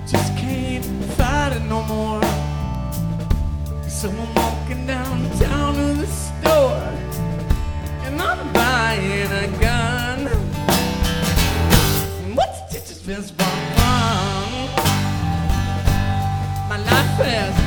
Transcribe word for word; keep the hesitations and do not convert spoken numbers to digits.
just can't fight it no more. So I'm walking downtown to the store, and I'm buying a gun. What's the teacher's best fun? My life has